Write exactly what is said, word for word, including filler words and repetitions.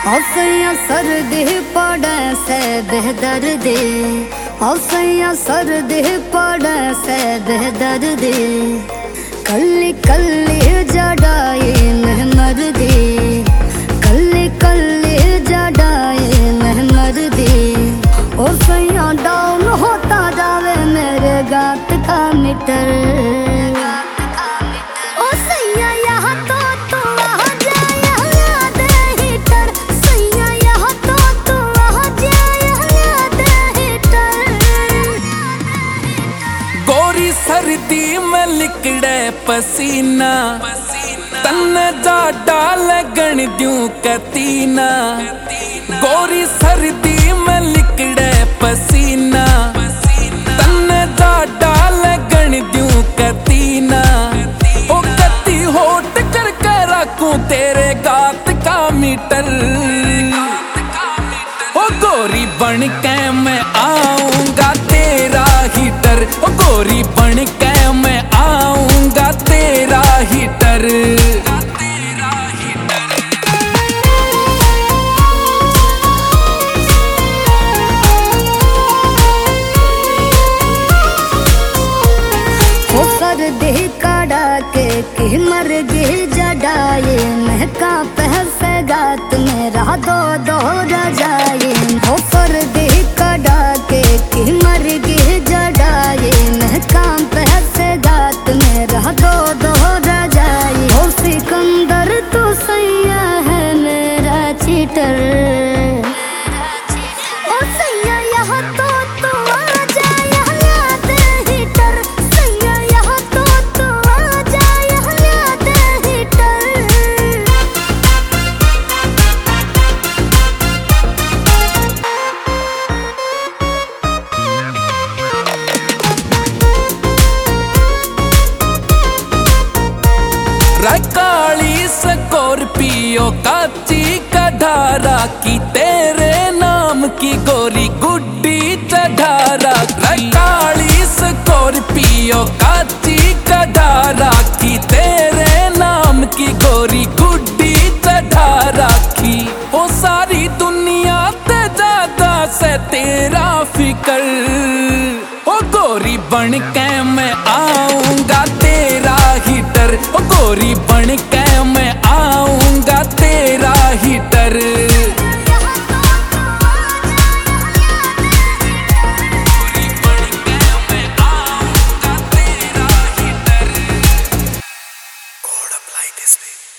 औसैया सर्दी पड़े से बेदर्दी, औसैया सर्दी पड़े से बेदर्दी, कल्ली कल्ली जड़ाई में मर्दी, कल्ली कल्ली जड़ाई में मर्दी। औसैया डाउन होता जावे मेरे गात का मीटर। सर्दी में लिकड़े पसीना, तन जाडा लगन द्यूं कतीना। गोरी सर्दी में लिकड़े पसीना, तन जाडा लगन द्यूं कतीना। ओ कती होट कर कर रखूं तेरे गात का मीटर। ओ गोरी बन के मैं आऊंगा तेरा हीटर, ओ गोरी बन के मैं आऊंगा तेरा हीटर। ओ सर्दी कड़ा के की मर गी जड़ाए, महका पहसे गात मेरा दो दो रजाए। ओ सर्दी कड़ा के की मर गी जड़ाए, महका पहसे गात मेरा दो दो रजाए। ओ सिकंदर तू सैया है मेरा चीटर, ओ सैया यहाँ तो तू आ जा यहाँ दे हीटर, सैया यहाँ तो तू आ जा यहाँ दे हीटर। काली स्कॉर्पियो काची कढ़ारा की, तेरे नाम की गोरी गुड्डी चढ़ारा। काली स्कॉर्पियो काची कढ़ारा की, तेरे नाम की गोरी गुड्डी चढ़ारा की। ओ सारी दुनिया ते ज्यादा से तेरा फिकर, ओ गोरी बन के मैं आऊंगा तेरा हीटर, ओ गोरी बन के मैं आऊंगा तेरा हीटर। गोरी बन के मैं आऊंगा तेरा heater. Code apply this way.